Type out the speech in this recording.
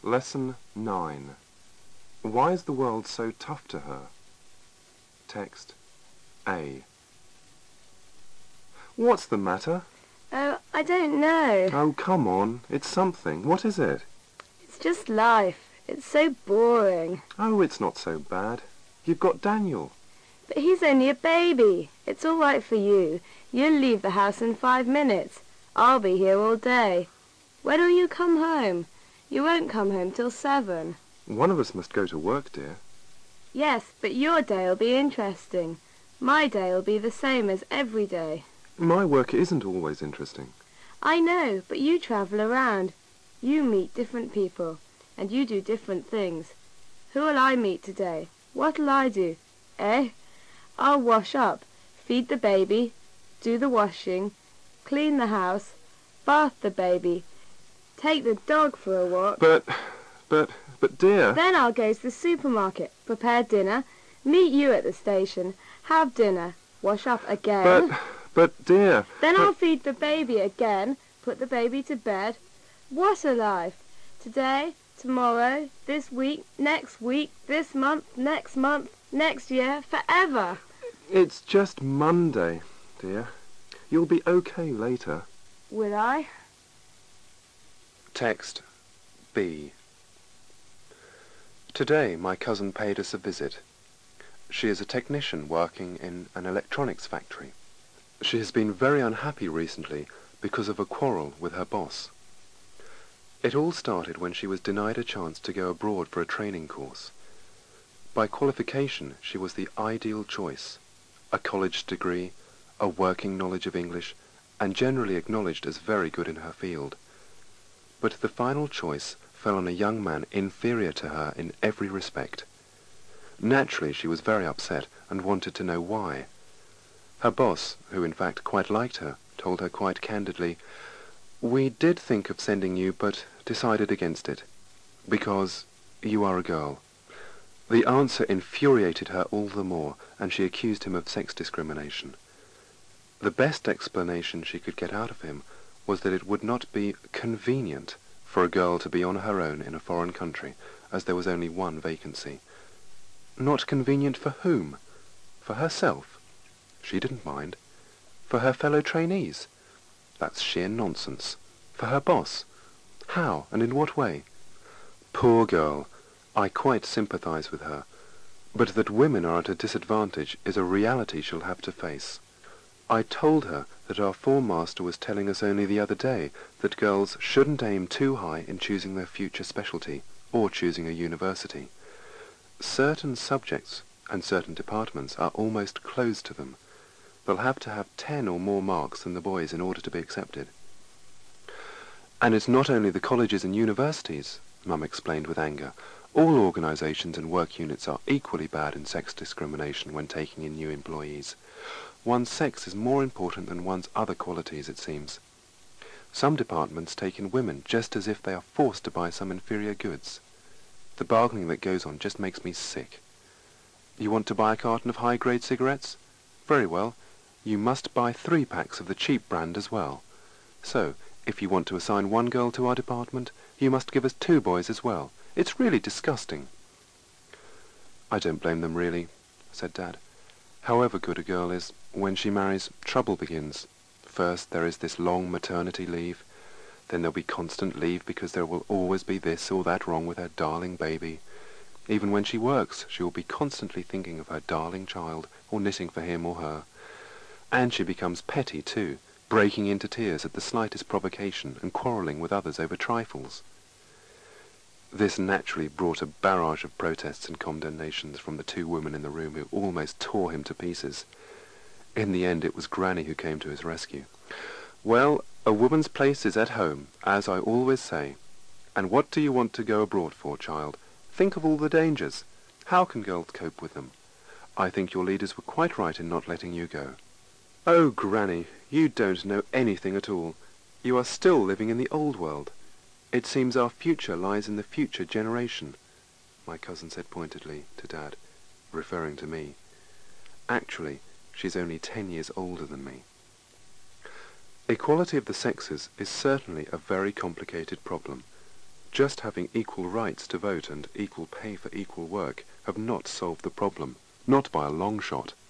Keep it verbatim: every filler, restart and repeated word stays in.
Lesson nine. Why is the world so tough to her? Text A. What's the matter? Oh, I don't know. Oh, come on. It's something. What is it? It's just life. It's so boring. Oh, it's not so bad. You've got Daniel. But he's only a baby. It's all right for you. You'll leave the house in five minutes. I'll be here all day. When will you come home? You won't come home till seven. One of us must go to work, dear. Yes, but your day'll be interesting. My day'll be the same as every day. My work isn't always interesting. I know, but you travel around. You meet different people, and you do different things. Who'll I meet today? What'll I do? Eh? I'll wash up, feed the baby, do the washing, clean the house, bath the baby, take the dog for a walk. But, but, but dear... Then I'll go to the supermarket, prepare dinner, meet you at the station, have dinner, wash up again. But, but dear... Then but... I'll feed the baby again, put the baby to bed. What a life! Today, tomorrow, this week, next week, this month, next month, next year, forever. It's just Monday, dear. You'll be okay later. Will I? Text B. Today my cousin paid us a visit. She is a technician working in an electronics factory. She has been very unhappy recently because of a quarrel with her boss. It all started when she was denied a chance to go abroad for a training course. By qualification, she was the ideal choice. A college degree, a working knowledge of English, and generally acknowledged as very good in her field. But the final choice fell on a young man inferior to her in every respect. Naturally, she was very upset and wanted to know why. Her boss, who in fact quite liked her, told her quite candidly, "We did think of sending you, but decided against it, because you are a girl." The answer infuriated her all the more, and she accused him of sex discrimination. The best explanation she could get out of him was that it would not be convenient for a girl to be on her own in a foreign country, as there was only one vacancy. Not convenient for whom? For herself? She didn't mind. For her fellow trainees? That's sheer nonsense. For her boss? How and in what way? Poor girl! I quite sympathize with her. But that women are at a disadvantage is a reality she'll have to face. I told her that our form master was telling us only the other day that girls shouldn't aim too high in choosing their future specialty or choosing a university. Certain subjects and certain departments are almost closed to them. They'll have to have ten or more marks than the boys in order to be accepted. And it's not only the colleges and universities, Mum explained with anger. All organisations and work units are equally bad in sex discrimination when taking in new employees. One's sex is more important than one's other qualities, it seems. Some departments take in women just as if they are forced to buy some inferior goods. The bargaining that goes on just makes me sick. You want to buy a carton of high-grade cigarettes? Very well. You must buy three packs of the cheap brand as well. So, if you want to assign one girl to our department, you must give us two boys as well. It's really disgusting. I don't blame them, really, said Dad. However good a girl is, when she marries, trouble begins. First there is this long maternity leave. Then there'll be constant leave because there will always be this or that wrong with her darling baby. Even when she works, she will be constantly thinking of her darling child, or knitting for him or her. And she becomes petty, too, breaking into tears at the slightest provocation and quarrelling with others over trifles. This naturally brought a barrage of protests and condemnations from the two women in the room who almost tore him to pieces. In the end it was Granny who came to his rescue. "Well, a woman's place is at home, as I always say. And what do you want to go abroad for, child? Think of all the dangers. How can girls cope with them? I think your leaders were quite right in not letting you go." "Oh, Granny, you don't know anything at all. You are still living in the old world. It seems our future lies in the future generation," my cousin said pointedly to Dad, referring to me. Actually, she's only ten years older than me. Equality of the sexes is certainly a very complicated problem. Just having equal rights to vote and equal pay for equal work have not solved the problem, not by a long shot.